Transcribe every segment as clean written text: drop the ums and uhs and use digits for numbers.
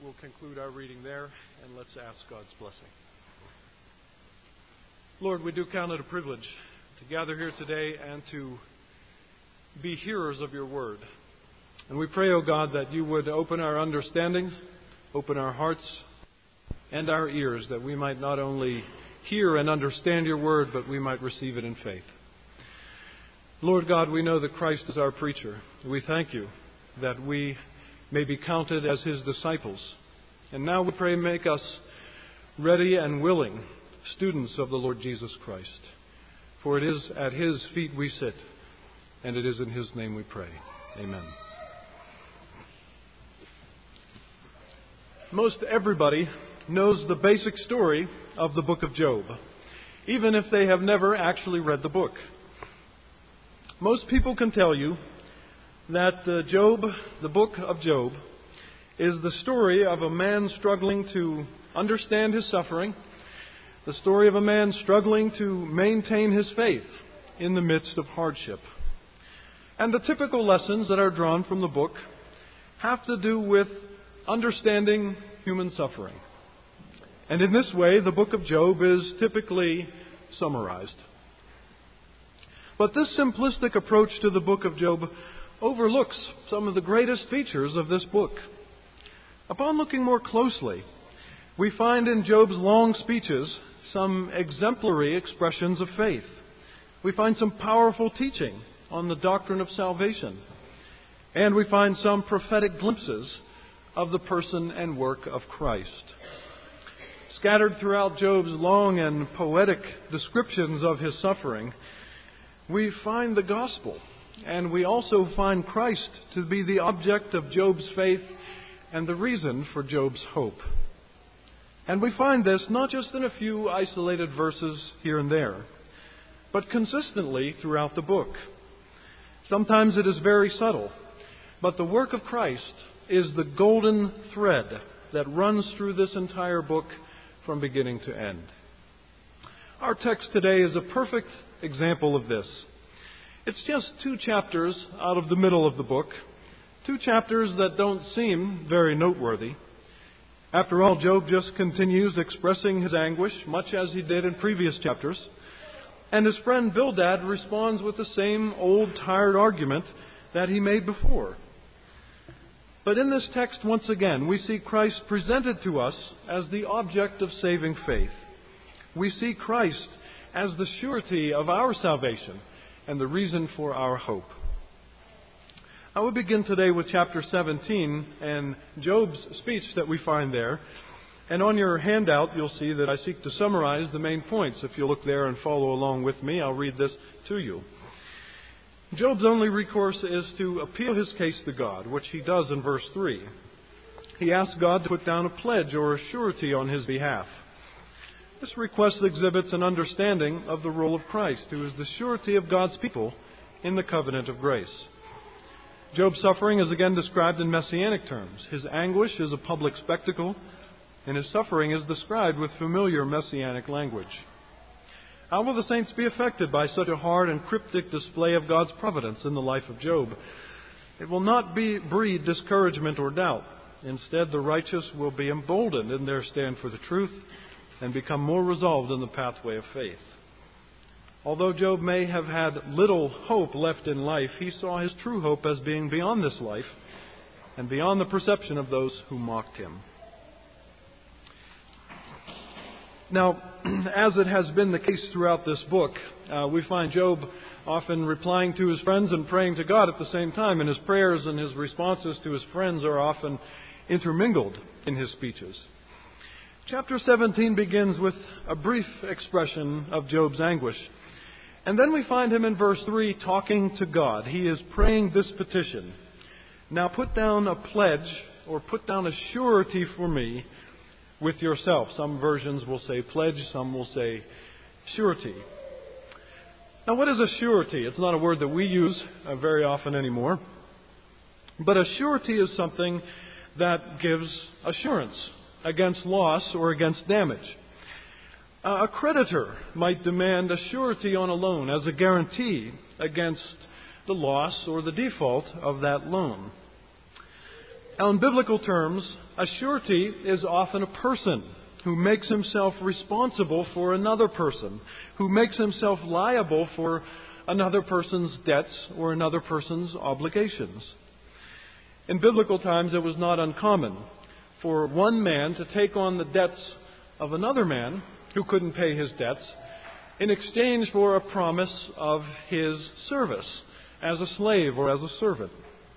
we'll conclude our reading there, and let's ask God's blessing. Lord, we do count it a privilege to gather here today and to be hearers of your word. And we pray, O God, that you would open our understandings, open our hearts and our ears, that we might not only hear and understand your word, but we might receive it in faith. Lord God, we know that Christ is our preacher. We thank you that we may be counted as his disciples. And now we pray, make us ready and willing students of the Lord Jesus Christ. For it is at his feet we sit, and it is in his name we pray. Amen. Most everybody knows the basic story of the book of Job, even if they have never actually read the book. Most people can tell you that the book of Job, is the story of a man struggling to understand his suffering, the story of a man struggling to maintain his faith in the midst of hardship. And the typical lessons that are drawn from the book have to do with understanding human suffering. And in this way, the book of Job is typically summarized. But this simplistic approach to the book of Job overlooks some of the greatest features of this book. Upon looking more closely, we find in Job's long speeches some exemplary expressions of faith. We find some powerful teaching on the doctrine of salvation. And we find some prophetic glimpses of the person and work of Christ. Scattered throughout Job's long and poetic descriptions of his suffering, we find the gospel. And we also find Christ to be the object of Job's faith and the reason for Job's hope. And we find this not just in a few isolated verses here and there, but consistently throughout the book. Sometimes it is very subtle, but the work of Christ is the golden thread that runs through this entire book from beginning to end. Our text today is a perfect example of this. It's just 2 chapters out of the middle of the book, 2 chapters that don't seem very noteworthy. After all, Job just continues expressing his anguish, much as he did in previous chapters, and his friend Bildad responds with the same old, tired argument that he made before. But in this text, once again, we see Christ presented to us as the object of saving faith. We see Christ as the surety of our salvation and the reason for our hope. I will begin today with chapter 17 and Job's speech that we find there. And on your handout, you'll see that I seek to summarize the main points. If you look there and follow along with me, I'll read this to you. Job's only recourse is to appeal his case to God, which he does in verse 3. He asks God to put down a pledge or a surety on his behalf. This request exhibits an understanding of the role of Christ, who is the surety of God's people in the covenant of grace. Job's suffering is again described in messianic terms. His anguish is a public spectacle, and his suffering is described with familiar messianic language. How will the saints be affected by such a hard and cryptic display of God's providence in the life of Job? It will not breed discouragement or doubt. Instead, the righteous will be emboldened in their stand for the truth and become more resolved in the pathway of faith. Although Job may have had little hope left in life, he saw his true hope as being beyond this life and beyond the perception of those who mocked him. Now, as it has been the case throughout this book, we find Job often replying to his friends and praying to God at the same time, and his prayers and his responses to his friends are often intermingled in his speeches. Chapter 17 begins with a brief expression of Job's anguish. And then we find him in verse 3 talking to God. He is praying this petition. Now put down a pledge or put down a surety for me with yourself. Some versions will say pledge, some will say surety. Now what is a surety? It's not a word that we use very often anymore. But a surety is something that gives assurance against loss or against damage. A creditor might demand a surety on a loan as a guarantee against the loss or the default of that loan. Now, in biblical terms, a surety is often a person who makes himself responsible for another person, who makes himself liable for another person's debts or another person's obligations. In biblical times, it was not uncommon for one man to take on the debts of another man who couldn't pay his debts in exchange for a promise of his service as a slave or as a servant.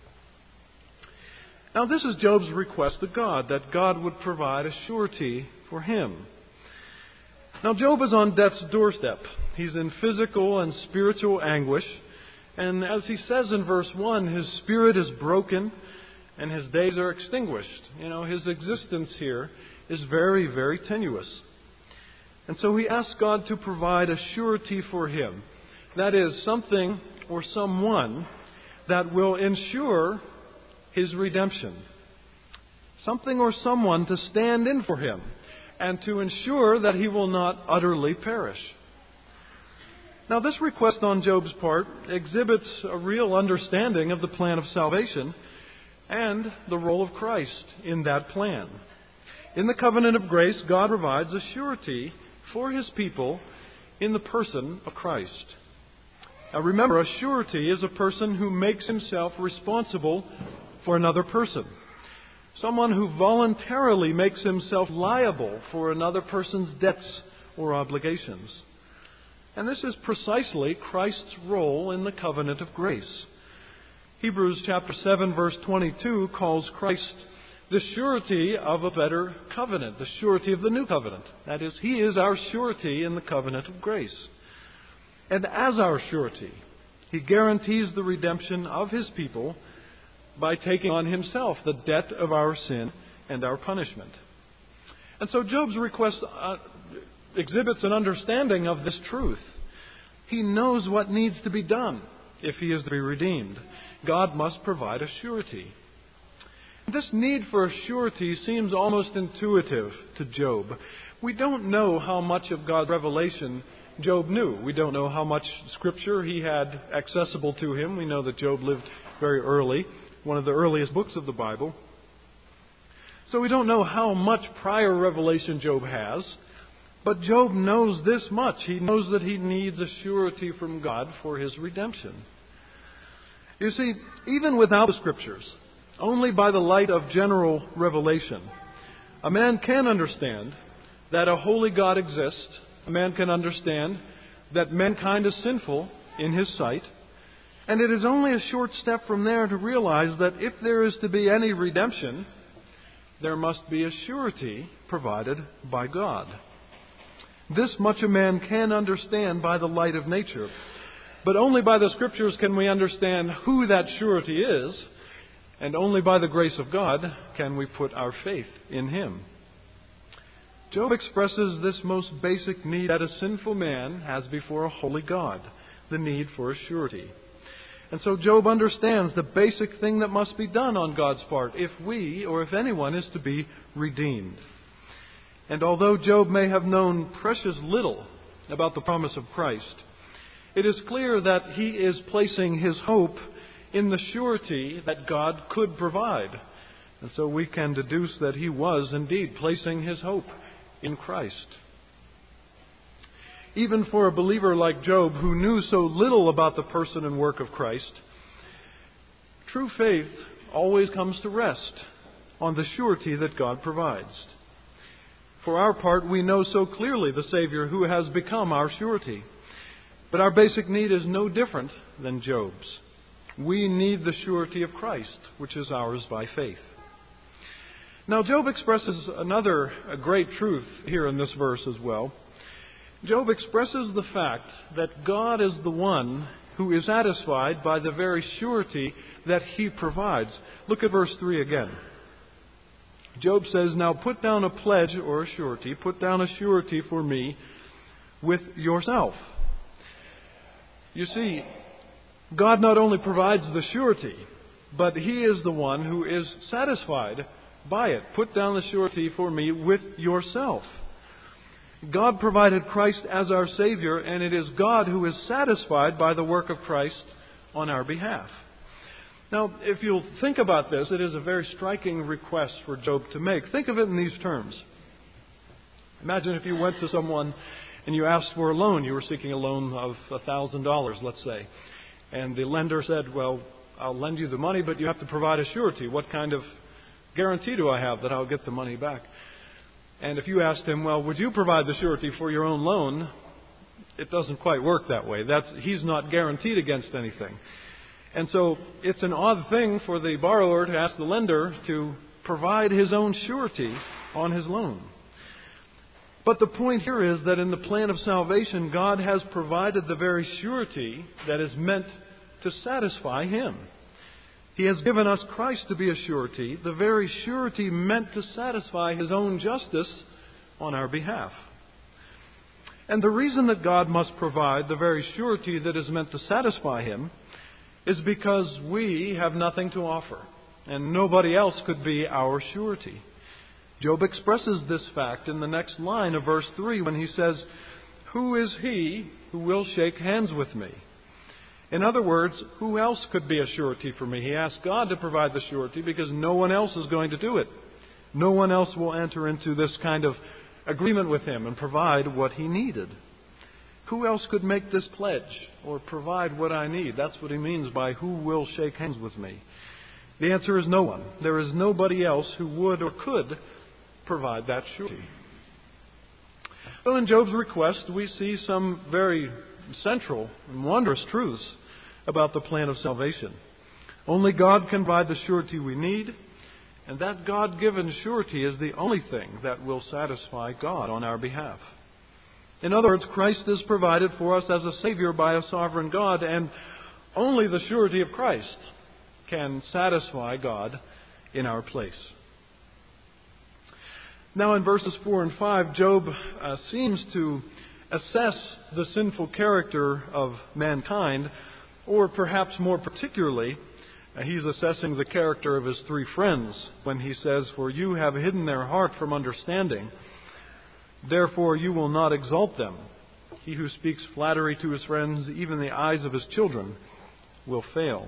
Now, this is Job's request to God, that God would provide a surety for him. Now, Job is on death's doorstep. He's in physical and spiritual anguish. And as he says in verse 1, his spirit is broken and his days are extinguished. His existence here is very, very tenuous. And so he asks God to provide a surety for him. That is, something or someone that will ensure his redemption. Something or someone to stand in for him and to ensure that he will not utterly perish. Now, this request on Job's part exhibits a real understanding of the plan of salvation and the role of Christ in that plan. In the covenant of grace, God provides a surety for His people in the person of Christ. Now remember, a surety is a person who makes himself responsible for another person. Someone who voluntarily makes himself liable for another person's debts or obligations. And this is precisely Christ's role in the covenant of grace. Hebrews chapter 7 verse 22 calls Christ the surety of a better covenant, the surety of the new covenant. That is, He is our surety in the covenant of grace. And as our surety, He guarantees the redemption of His people by taking on Himself the debt of our sin and our punishment. And so Job's request exhibits an understanding of this truth. He knows what needs to be done if he is to be redeemed. God must provide a surety. This need for a surety seems almost intuitive to Job. We don't know how much of God's revelation Job knew. We don't know how much Scripture he had accessible to him. We know that Job lived very early, one of the earliest books of the Bible. So we don't know how much prior revelation Job has. But Job knows this much. He knows that he needs a surety from God for his redemption. You see, even without the Scriptures, only by the light of general revelation, a man can understand that a holy God exists. A man can understand that mankind is sinful in His sight. And it is only a short step from there to realize that if there is to be any redemption, there must be a surety provided by God. This much a man can understand by the light of nature. But only by the Scriptures can we understand who that surety is, and only by the grace of God can we put our faith in Him. Job expresses this most basic need that a sinful man has before a holy God, the need for a surety. And so Job understands the basic thing that must be done on God's part if we, or if anyone, is to be redeemed. And although Job may have known precious little about the promise of Christ, it is clear that he is placing his hope in the surety that God could provide. And so we can deduce that he was indeed placing his hope in Christ. Even for a believer like Job, who knew so little about the person and work of Christ, true faith always comes to rest on the surety that God provides. For our part, we know so clearly the Savior who has become our surety. But our basic need is no different than Job's. We need the surety of Christ, which is ours by faith. Now, Job expresses another great truth here in this verse as well. Job expresses the fact that God is the one who is satisfied by the very surety that He provides. Look at verse 3 again. Job says, "Now put down a pledge or a surety, put down a surety for me with yourself." You see, God not only provides the surety, but He is the one who is satisfied by it. Put down the surety for me with yourself. God provided Christ as our Savior, and it is God who is satisfied by the work of Christ on our behalf. Now, if you'll think about this, it is a very striking request for Job to make. Think of it in these terms. Imagine if you went to someone and you asked for a loan. You were seeking a loan of $1,000, let's say. And the lender said, well, I'll lend you the money, but you have to provide a surety. What kind of guarantee do I have that I'll get the money back? And if you asked him, well, would you provide the surety for your own loan? It doesn't quite work that way. He's not guaranteed against anything. And so it's an odd thing for the borrower to ask the lender to provide his own surety on his loan. But the point here is that in the plan of salvation, God has provided the very surety that is meant to satisfy Him. He has given us Christ to be a surety, the very surety meant to satisfy His own justice on our behalf. And the reason that God must provide the very surety that is meant to satisfy Him is because we have nothing to offer, and nobody else could be our surety. Job expresses this fact in the next line of verse 3 when he says, "Who is he who will shake hands with me?" In other words, who else could be a surety for me? He asked God to provide the surety because no one else is going to do it. No one else will enter into this kind of agreement with Him and provide what He needed. Who else could make this pledge or provide what I need? That's what he means by who will shake hands with me. The answer is no one. There is nobody else who would or could provide that surety. So in Job's request, we see some very central and wondrous truths about the plan of salvation. Only God can provide the surety we need, and that God-given surety is the only thing that will satisfy God on our behalf. In other words, Christ is provided for us as a Savior by a sovereign God, and only the surety of Christ can satisfy God in our place. Now in verses 4 and 5, Job seems to assess the sinful character of mankind, or perhaps more particularly, he's assessing the character of his three friends when he says, "For you have hidden their heart from understanding. Therefore you will not exalt them. He who speaks flattery to his friends, even the eyes of his children, will fail."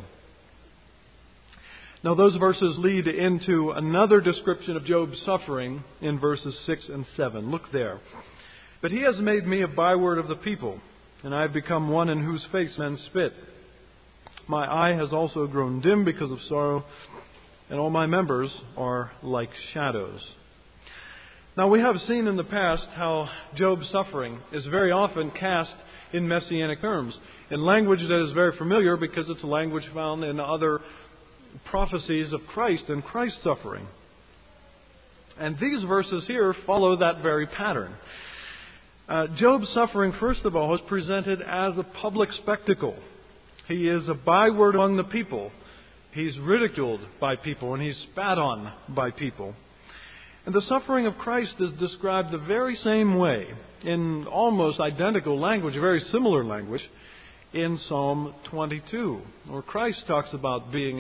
Now those verses lead into another description of Job's suffering in verses 6 and 7. Look there. "But he has made me a byword of the people, and I have become one in whose face men spit. My eye has also grown dim because of sorrow, and all my members are like shadows." Now we have seen in the past how Job's suffering is very often cast in messianic terms, in language that is very familiar because it's a language found in other prophecies of Christ and Christ's suffering. And these verses here follow that very pattern. Job's suffering, first of all, is presented as a public spectacle. He is a byword among the people. He's ridiculed by people and he's spat on by people. And the suffering of Christ is described the very same way, in almost identical language, very similar language, in Psalm 22, where Christ talks about being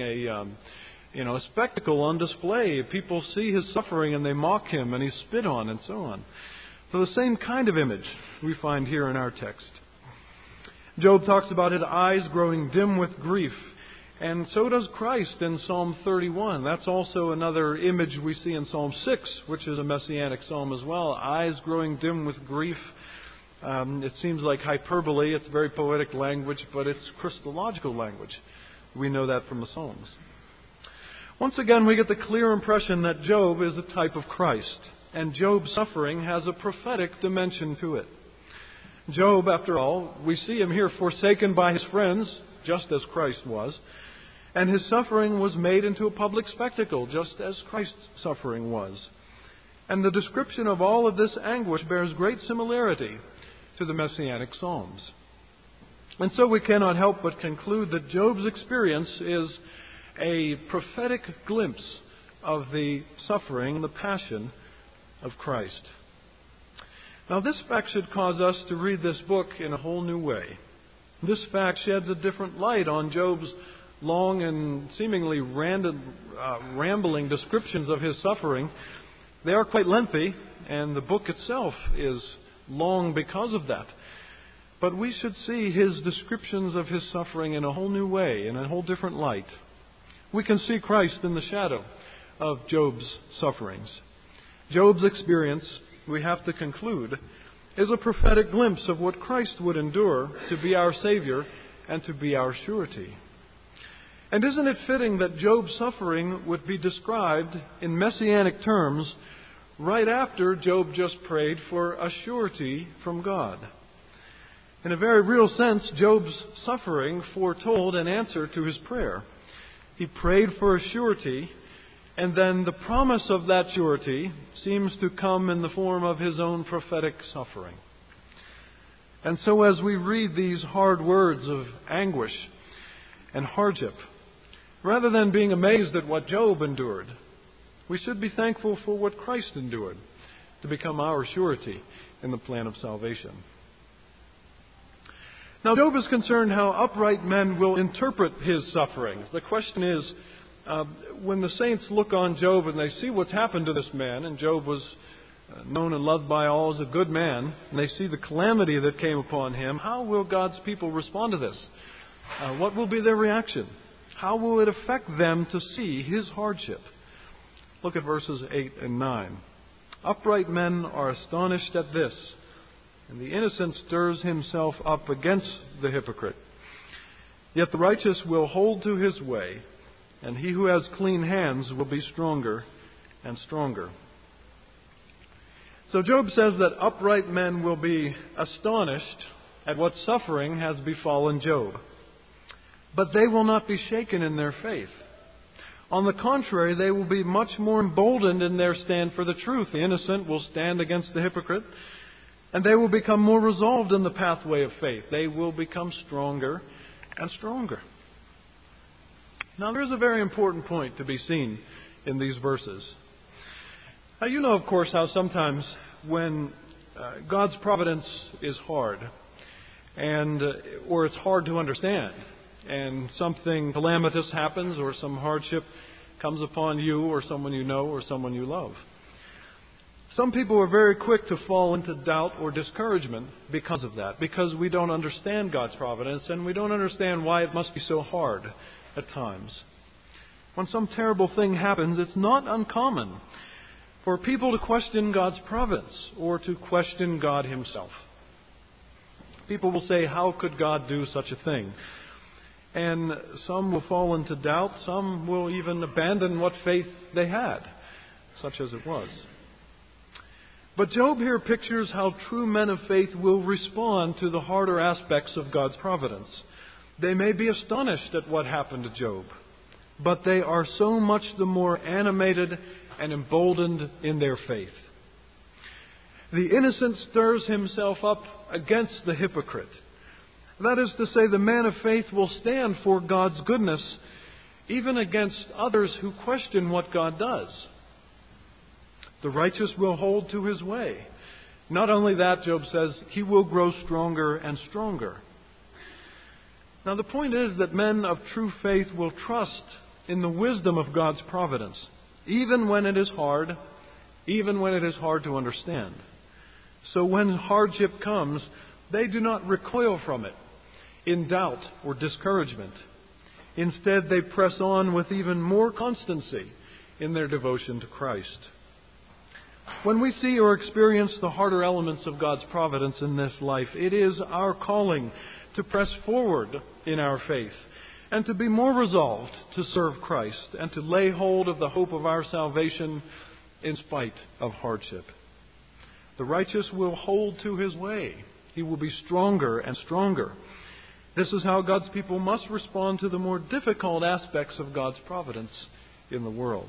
a spectacle on display. People see His suffering and they mock Him and He's spit on and so on. So the same kind of image we find here in our text. Job talks about his eyes growing dim with grief. And so does Christ in Psalm 31. That's also another image we see in Psalm 6, which is a messianic psalm as well. Eyes growing dim with grief. It seems like hyperbole. It's very poetic language, but it's Christological language. We know that from the Psalms. Once again, we get the clear impression that Job is a type of Christ, and Job's suffering has a prophetic dimension to it. Job, after all, we see him here forsaken by his friends, just as Christ was, and his suffering was made into a public spectacle, just as Christ's suffering was. And the description of all of this anguish bears great similarity to the Messianic Psalms. And so we cannot help but conclude that Job's experience is a prophetic glimpse of the suffering, the passion of Christ. Now this fact should cause us to read this book in a whole new way. This fact sheds a different light on Job's long and seemingly rambling descriptions of his suffering. They are quite lengthy, and the book itself is long because of that. But we should see his descriptions of his suffering in a whole new way, in a whole different light. we can see Christ in the shadow of Job's sufferings. Job's experience, we have to conclude, is a prophetic glimpse of what Christ would endure to be our Savior and to be our surety. And isn't it fitting that Job's suffering would be described in messianic terms right after Job just prayed for a surety from God? In a very real sense, Job's suffering foretold an answer to his prayer. He prayed for a surety, and then the promise of that surety seems to come in the form of his own prophetic suffering. And so as we read these hard words of anguish and hardship, rather than being amazed at what Job endured, we should be thankful for what Christ endured to become our surety in the plan of salvation. Now, Job is concerned how upright men will interpret his sufferings. The question is, when the saints look on Job and they see what's happened to this man, and Job was known and loved by all as a good man, and they see the calamity that came upon him, how will God's people respond to this? What will be their reaction? How will it affect them to see his hardship? Look at verses 8 and 9. Upright men are astonished at this, and the innocent stirs himself up against the hypocrite. Yet the righteous will hold to his way, and he who has clean hands will be stronger and stronger. So Job says that upright men will be astonished at what suffering has befallen Job. But they will not be shaken in their faith. On the contrary, they will be much more emboldened in their stand for the truth. The innocent will stand against the hypocrite, and they will become more resolved in the pathway of faith. They will become stronger and stronger. Now, there's a very important point to be seen in these verses. Now, you know, of course, how sometimes when God's providence is hard, or it's hard to understand, and something calamitous happens, or some hardship comes upon you, or someone you know, or someone you love, some people are very quick to fall into doubt or discouragement because of that, because we don't understand God's providence, and we don't understand why it must be so hard at times. When some terrible thing happens, it's not uncommon for people to question God's providence or to question God Himself. People will say, how could God do such a thing? And some will fall into doubt. Some will even abandon what faith they had, such as it was. But Job here pictures how true men of faith will respond to the harder aspects of God's providence. They may be astonished at what happened to Job, but they are so much the more animated and emboldened in their faith. The innocent stirs himself up against the hypocrite. That is to say, the man of faith will stand for God's goodness even against others who question what God does. The righteous will hold to his way. Not only that, Job says, he will grow stronger and stronger. Now, the point is that men of true faith will trust in the wisdom of God's providence, even when it is hard, even when it is hard to understand. So when hardship comes, they do not recoil from it in doubt or discouragement. Instead, they press on with even more constancy in their devotion to Christ. When we see or experience the harder elements of God's providence in this life, it is our calling to press forward in our faith and to be more resolved to serve Christ and to lay hold of the hope of our salvation in spite of hardship. The righteous will hold to his way. He will be stronger and stronger. This is how God's people must respond to the more difficult aspects of God's providence in the world.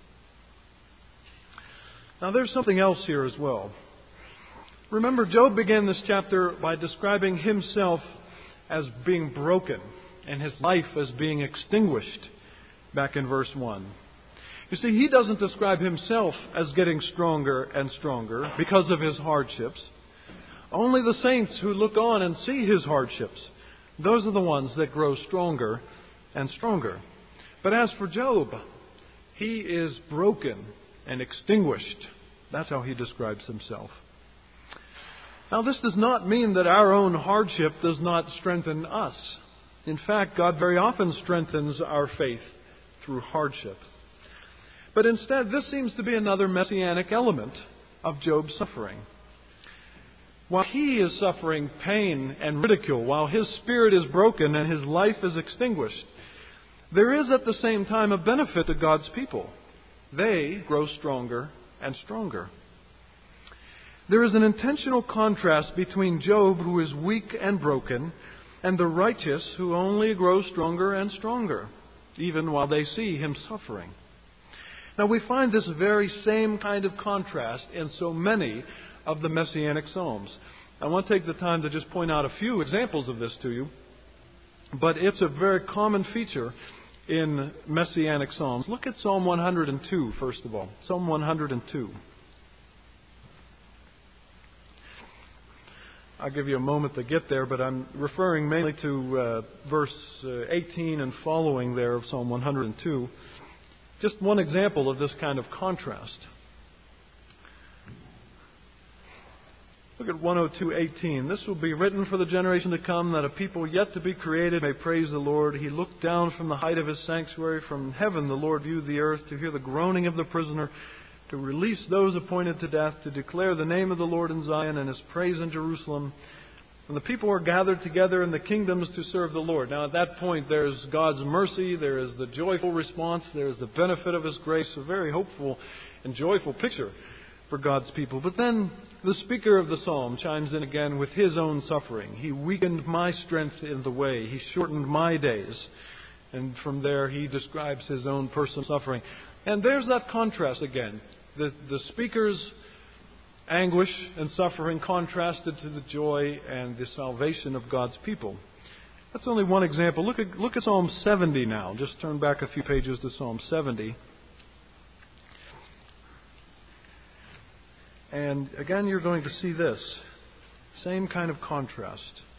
Now, there's something else here as well. Remember, Job began this chapter by describing himself as being broken and his life as being extinguished back in verse 1. You see, he doesn't describe himself as getting stronger and stronger because of his hardships. Only the saints who look on and see his hardships, those are the ones that grow stronger and stronger. But as for Job, he is broken and extinguished. That's how he describes himself. Now, this does not mean that our own hardship does not strengthen us. In fact, God very often strengthens our faith through hardship. But instead, this seems to be another messianic element of Job's suffering. While he is suffering pain and ridicule, while his spirit is broken and his life is extinguished, there is at the same time a benefit to God's people. They grow stronger and stronger. There is an intentional contrast between Job, who is weak and broken, and the righteous, who only grow stronger and stronger, even while they see him suffering. Now, we find this very same kind of contrast in so many of the Messianic Psalms. I want to take the time to just point out a few examples of this to you, but it's a very common feature in Messianic Psalms. Look at Psalm 102, first of all. Psalm 102. I'll give you a moment to get there, but I'm referring mainly to verse 18 and following there of Psalm 102. Just one example of this kind of contrast. Look at 102:18. This will be written for the generation to come, that a people yet to be created may praise the Lord. He looked down from the height of his sanctuary. From heaven the Lord viewed the earth, to hear the groaning of the prisoner, to release those appointed to death, to declare the name of the Lord in Zion and his praise in Jerusalem. And the people are gathered together in the kingdoms to serve the Lord. Now at that point there's God's mercy, there is the joyful response, there is the benefit of his grace, a very hopeful and joyful picture for God's people. But then the speaker of the psalm chimes in again with his own suffering. He weakened my strength in the way. He shortened my days. And from there he describes his own personal suffering. And there's that contrast again. The speaker's anguish and suffering contrasted to the joy and the salvation of God's people. That's only one example. Look at Psalm 70 now. Just turn back a few pages to Psalm 70. And again, you're going to see this. Same kind of contrast.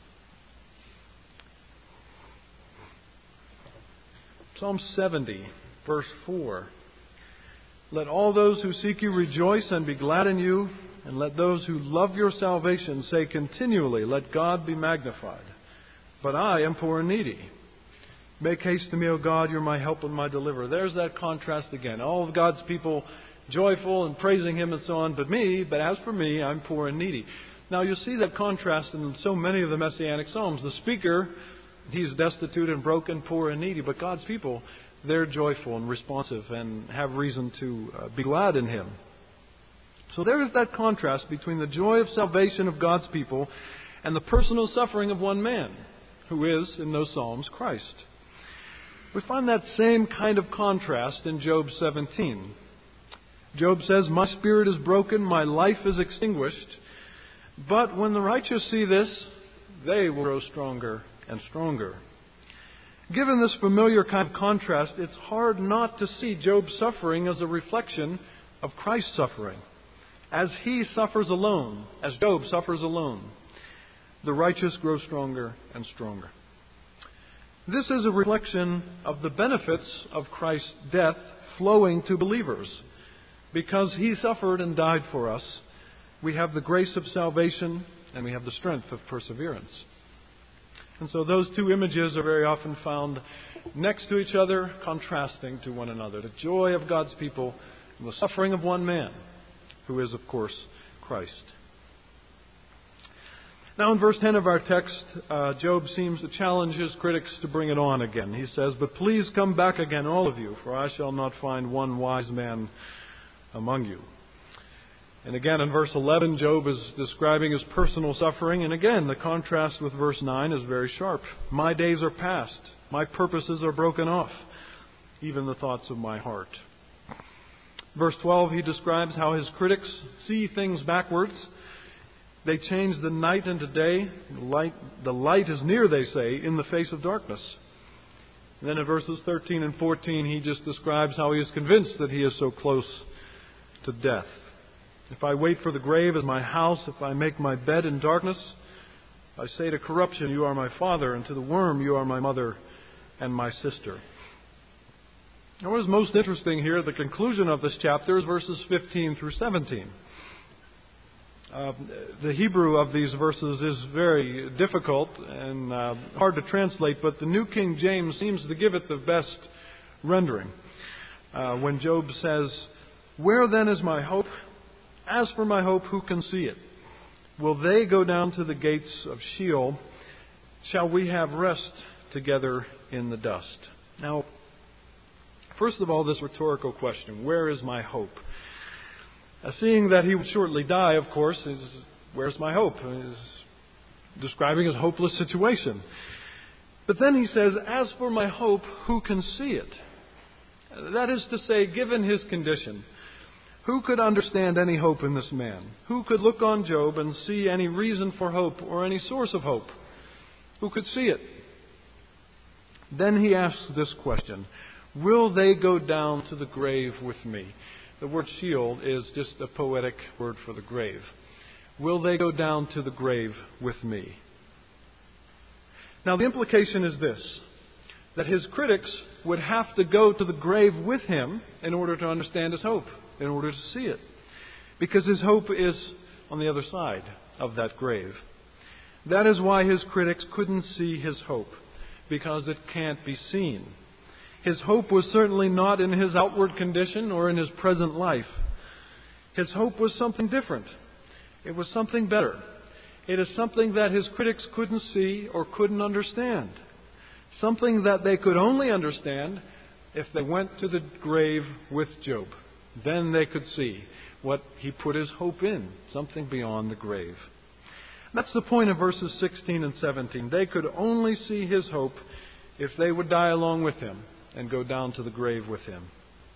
Psalm 70, verse 4. Let all those who seek you rejoice and be glad in you, and let those who love your salvation say continually, let God be magnified. But I am poor and needy. Make haste to me, O God, you're my help and my deliverer. There's that contrast again. All of God's people joyful and praising him and so on, but as for me, I'm poor and needy. Now you see that contrast in so many of the Messianic Psalms. The speaker, he's destitute and broken, poor and needy, but God's people, they're joyful and responsive and have reason to be glad in him. So there is that contrast between the joy of salvation of God's people and the personal suffering of one man, who is, in those Psalms, Christ. We find that same kind of contrast in Job 17. Job says, my spirit is broken, my life is extinguished. But when the righteous see this, they will grow stronger and stronger. Given this familiar kind of contrast, it's hard not to see Job's suffering as a reflection of Christ's suffering. As he suffers alone, as Job suffers alone, the righteous grow stronger and stronger. This is a reflection of the benefits of Christ's death flowing to believers. Because he suffered and died for us, we have the grace of salvation and we have the strength of perseverance. And so those two images are very often found next to each other, contrasting to one another. The joy of God's people and the suffering of one man, who is, of course, Christ. Now in verse 10 of our text, Job seems to challenge his critics to bring it on again. He says, but please come back again, all of you, for I shall not find one wise man among you. And again in verse 11, Job is describing his personal suffering. And again, the contrast with verse 9 is very sharp. My days are past. My purposes are broken off. Even the thoughts of my heart. Verse 12, he describes how his critics see things backwards. They change the night into day. The light is near, they say, in the face of darkness. And then in verses 13 and 14, he just describes how he is convinced that he is so close to death. If I wait for the grave as my house, if I make my bed in darkness, I say to corruption, you are my father, and to the worm, you are my mother and my sister. Now, what is most interesting here at the conclusion of this chapter is verses 15 through 17. The Hebrew of these verses is very difficult and hard to translate, but the New King James seems to give it the best rendering. When Job says, "Where then is my hope? As for my hope, who can see it? Will they go down to the gates of Sheol? Shall we have rest together in the dust?" Now, first of all, this rhetorical question, where is my hope? Seeing that he would shortly die, of course, where's my hope? Is describing his hopeless situation. But then he says, "As for my hope, who can see it?" That is to say, given his condition, who could understand any hope in this man? Who could look on Job and see any reason for hope or any source of hope? Who could see it? Then he asks this question, will they go down to the grave with me? The word Sheol is just a poetic word for the grave. Will they go down to the grave with me? Now the implication is this, that his critics would have to go to the grave with him in order to understand his hope, in order to see it. Because his hope is on the other side of that grave. That is why his critics couldn't see his hope, because it can't be seen. His hope was certainly not in his outward condition or in his present life. His hope was something different. It was something better. It is something that his critics couldn't see or couldn't understand. Something that they could only understand if they went to the grave with Job. Then they could see what he put his hope in, something beyond the grave. That's the point of verses 16 and 17. They could only see his hope if they would die along with him and go down to the grave with him.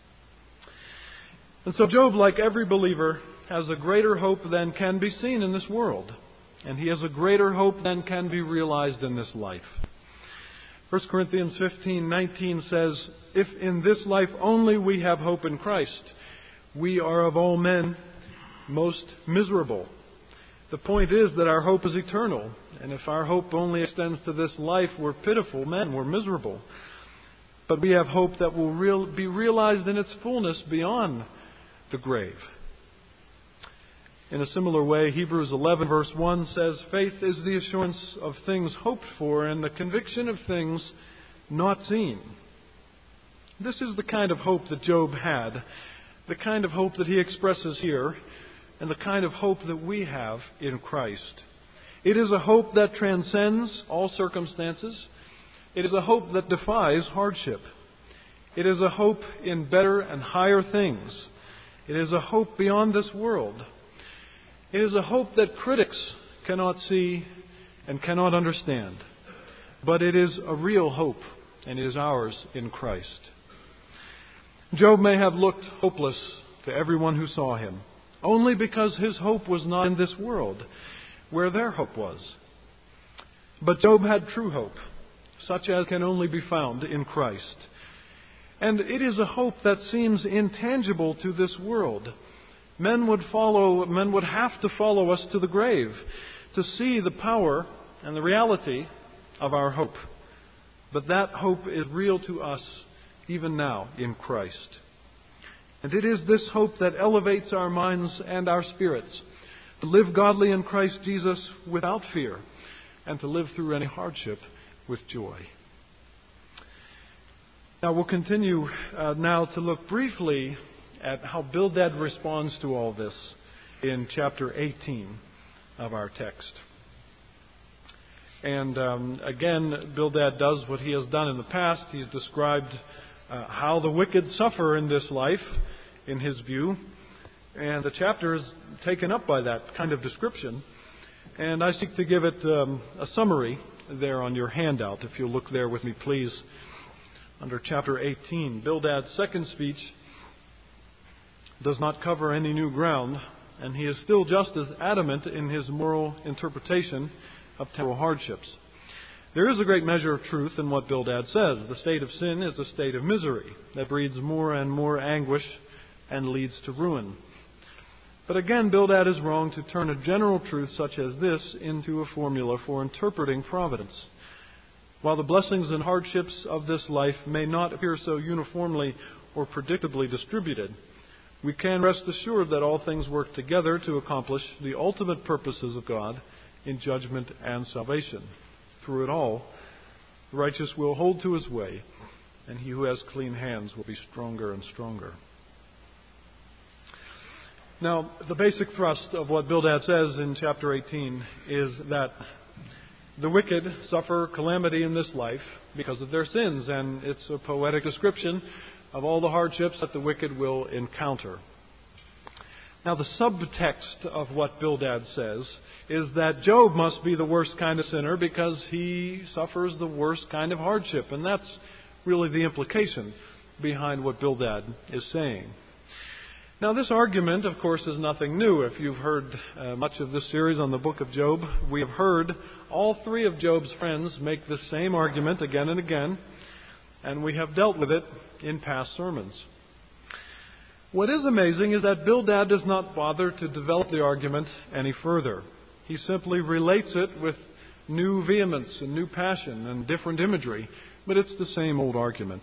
And so Job, like every believer, has a greater hope than can be seen in this world. And he has a greater hope than can be realized in this life. 1 Corinthians 15:19 says, "If in this life only we have hope in Christ, we are of all men most miserable." The point is that our hope is eternal. And if our hope only extends to this life, we're pitiful men, we're miserable. But we have hope that will be realized in its fullness beyond the grave. In a similar way, Hebrews 11 verse 1 says, "Faith is the assurance of things hoped for and the conviction of things not seen." This is the kind of hope that Job had, the kind of hope that he expresses here, and the kind of hope that we have in Christ. It is a hope that transcends all circumstances. It is a hope that defies hardship. It is a hope in better and higher things. It is a hope beyond this world. It is a hope that critics cannot see and cannot understand. But it is a real hope, and it is ours in Christ. Job may have looked hopeless to everyone who saw him, only because his hope was not in this world, where their hope was. But Job had true hope, such as can only be found in Christ. And it is a hope that seems intangible to this world. Men would have to follow us to the grave to see the power and the reality of our hope. But that hope is real to us even now in Christ. And it is this hope that elevates our minds and our spirits to live godly in Christ Jesus without fear and to live through any hardship with joy. Now we'll continue now to look briefly at how Bildad responds to all this in chapter 18 of our text. And again, Bildad does what he has done in the past. He's described how the wicked suffer in this life, in his view. And the chapter is taken up by that kind of description. And I seek to give it a summary there on your handout. If you'll look there with me, please. Under chapter 18, Bildad's second speech does not cover any new ground, and he is still just as adamant in his moral interpretation of temporal hardships. There is a great measure of truth in what Bildad says. The state of sin is a state of misery that breeds more and more anguish and leads to ruin. But again, Bildad is wrong to turn a general truth such as this into a formula for interpreting providence. While the blessings and hardships of this life may not appear so uniformly or predictably distributed, we can rest assured that all things work together to accomplish the ultimate purposes of God in judgment and salvation. Through it all, the righteous will hold to his way and he who has clean hands will be stronger and stronger. Now, the basic thrust of what Bildad says in chapter 18 is that the wicked suffer calamity in this life because of their sins, and it's a poetic description of all the hardships that the wicked will encounter. Now, the subtext of what Bildad says is that Job must be the worst kind of sinner because he suffers the worst kind of hardship, and that's really the implication behind what Bildad is saying. Now, this argument, of course, is nothing new. If you've heard much of this series on the book of Job, we have heard all three of Job's friends make the same argument again and again, and we have dealt with it in past sermons. What is amazing is that Bildad does not bother to develop the argument any further. He simply relates it with new vehemence and new passion and different imagery, but it's the same old argument.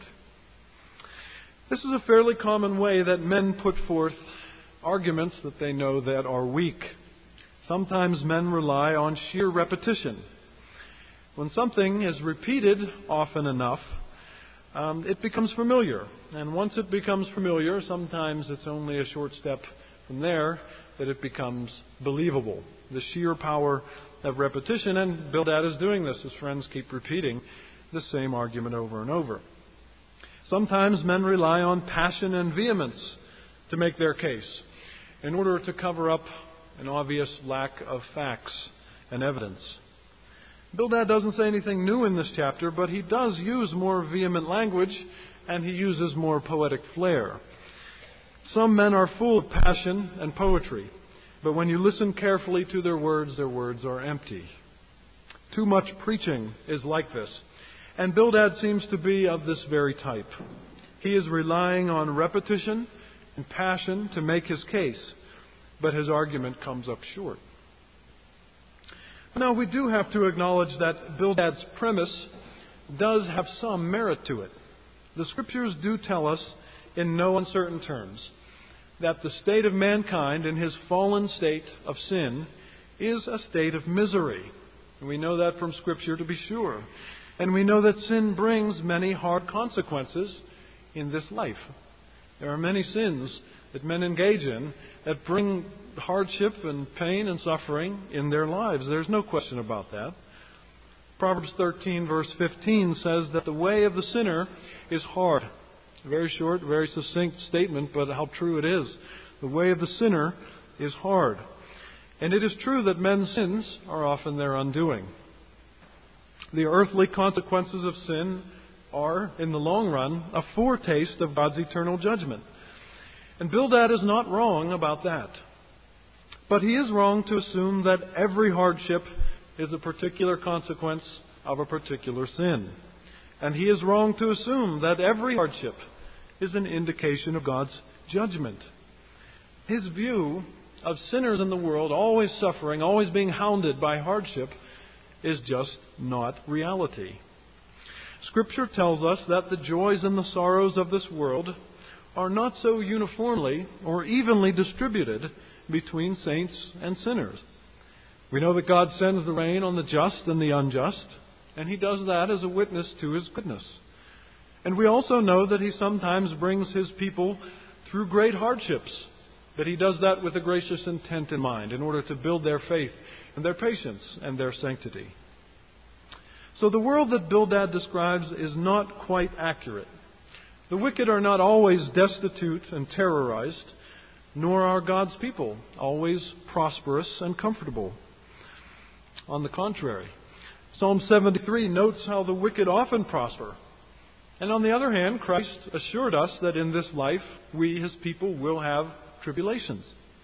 This is a fairly common way that men put forth arguments that they know that are weak. Sometimes men rely on sheer repetition. When something is repeated often enough, it becomes familiar. And once it becomes familiar, sometimes it's only a short step from there that it becomes believable. The sheer power of repetition, and Bildad is doing this. His friends keep repeating the same argument over and over. Sometimes men rely on passion and vehemence to make their case in order to cover up an obvious lack of facts and evidence. Bildad doesn't say anything new in this chapter, but he does use more vehement language and he uses more poetic flair. Some men are full of passion and poetry, but when you listen carefully to their words are empty. Too much preaching is like this, and Bildad seems to be of this very type. He is relying on repetition and passion to make his case, but his argument comes up short. Now, we do have to acknowledge that Bildad's premise does have some merit to it. The Scriptures do tell us in no uncertain terms that the state of mankind in his fallen state of sin is a state of misery. And we know that from Scripture to be sure. And we know that sin brings many hard consequences in this life. There are many sins that men engage in that bring hardship and pain and suffering in their lives. There's no question about that. Proverbs 13 verse 15 says that the way of the sinner is hard. A very short, very succinct statement, but how true it is. The way of the sinner is hard. And it is true that men's sins are often their undoing. The earthly consequences of sin are, in the long run, a foretaste of God's eternal judgment. And Bildad is not wrong about that. But he is wrong to assume that every hardship is a particular consequence of a particular sin. And he is wrong to assume that every hardship is an indication of God's judgment. His view of sinners in the world always suffering, always being hounded by hardship, is just not reality. Scripture tells us that the joys and the sorrows of this world are not so uniformly or evenly distributed between saints and sinners. We know that God sends the rain on the just and the unjust, and He does that as a witness to His goodness. And we also know that He sometimes brings His people through great hardships, that He does that with a gracious intent in mind in order to build their faith and their patience and their sanctity. So the world that Bildad describes is not quite accurate. The wicked are not always destitute and terrorized, nor are God's people always prosperous and comfortable. On the contrary, Psalm 73 notes how the wicked often prosper. And on the other hand, Christ assured us that in this life, we, His people, will have tribulations.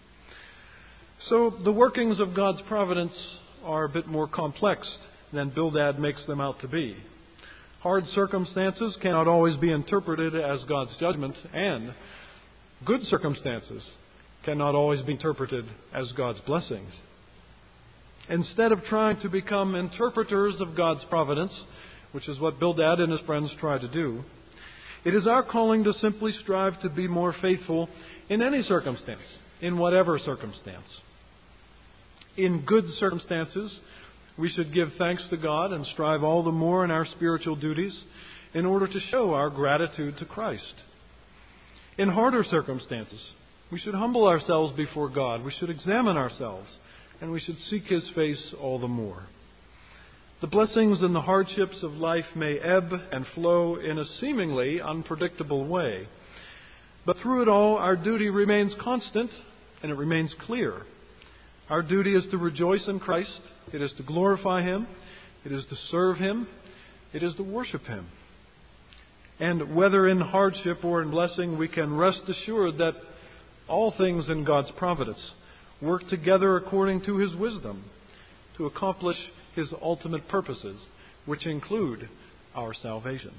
So the workings of God's providence are a bit more complex than Bildad makes them out to be. Hard circumstances cannot always be interpreted as God's judgment, and good circumstances cannot always be interpreted as God's blessings. Instead of trying to become interpreters of God's providence, which is what Bildad and his friends try to do, it is our calling to simply strive to be more faithful in any circumstance, in whatever circumstance. In good circumstances, we should give thanks to God and strive all the more in our spiritual duties. in order to show our gratitude to Christ. In harder circumstances, we should humble ourselves before God. We should examine ourselves, and we should seek His face all the more. The blessings and the hardships of life may ebb and flow in a seemingly unpredictable way. But through it all, our duty remains constant, and it remains clear. Our duty is to rejoice in Christ. It is to glorify Him. It is to serve Him. It is to worship Him. And whether in hardship or in blessing, we can rest assured that all things in God's providence work together according to His wisdom to accomplish His ultimate purposes, which include our salvation.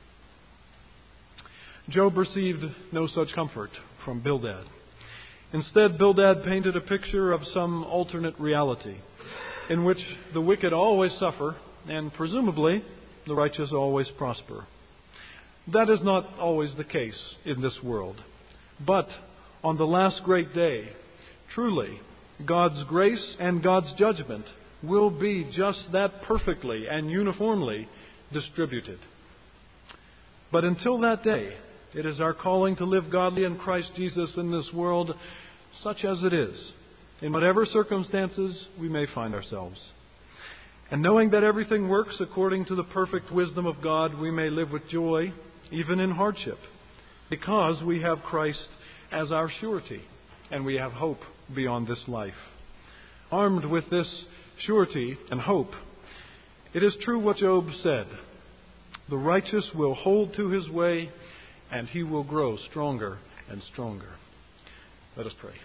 Job received no such comfort from Bildad. Instead, Bildad painted a picture of some alternate reality in which the wicked always suffer and presumably the righteous always prosper. That is not always the case in this world. But on the last great day, truly, God's grace and God's judgment will be just that perfectly and uniformly distributed. But until that day, it is our calling to live godly in Christ Jesus in this world, such as it is, in whatever circumstances we may find ourselves. And knowing that everything works according to the perfect wisdom of God, we may live with joy, even in hardship, because we have Christ as our surety, and we have hope beyond this life. Armed with this surety and hope, it is true what Job said: the righteous will hold to his way, and he will grow stronger and stronger. Let us pray.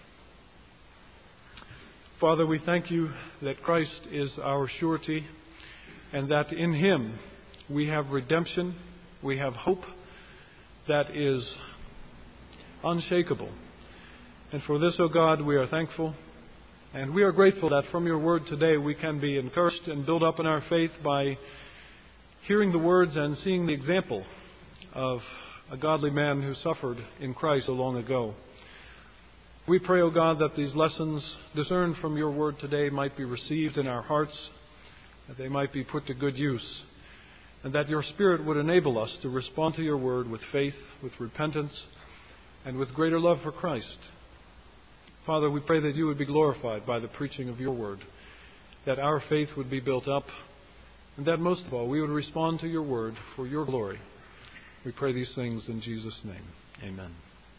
Father, we thank You that Christ is our surety, and that in Him we have redemption, we have hope that is unshakable. And for this, O God, we are thankful, and we are grateful that from Your Word today we can be encouraged and built up in our faith by hearing the words and seeing the example of a godly man who suffered in Christ so long ago. We pray, O God, that these lessons discerned from Your Word today might be received in our hearts, that they might be put to good use, and that Your Spirit would enable us to respond to Your Word with faith, with repentance, and with greater love for Christ. Father, we pray that You would be glorified by the preaching of Your Word, that our faith would be built up, and that most of all we would respond to Your Word for Your glory. We pray these things in Jesus' name. Amen.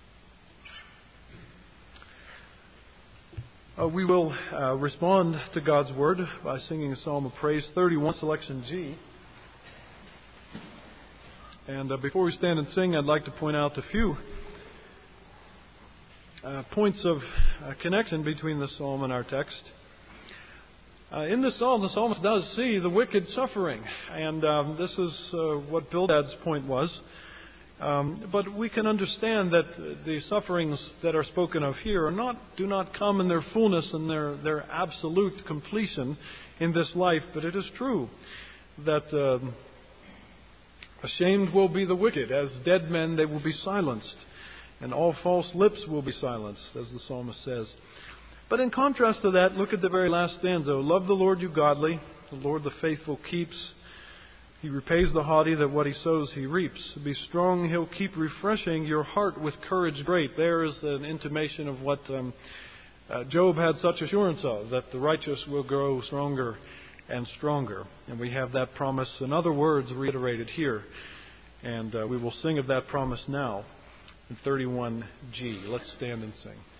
We will respond to God's Word by singing a psalm of praise, 31, selection G. And before we stand and sing, I'd like to point out a few points of connection between the psalm and our text. In this psalm, the psalmist does see the wicked suffering, and this is what Bildad's point was. But we can understand that the sufferings that are spoken of here do not come in their fullness and their absolute completion in this life. But it is true that ashamed will be the wicked. As dead men they will be silenced, and all false lips will be silenced, as the psalmist says. But in contrast to that, look at the very last stanza. Love the Lord, you godly. The Lord the faithful keeps. He repays the haughty that what he sows he reaps. Be strong, He'll keep refreshing your heart with courage great. There is an intimation of what Job had such assurance of, that the righteous will grow stronger and stronger. And we have that promise in other words reiterated here. And we will sing of that promise now in 31G. Let's stand and sing.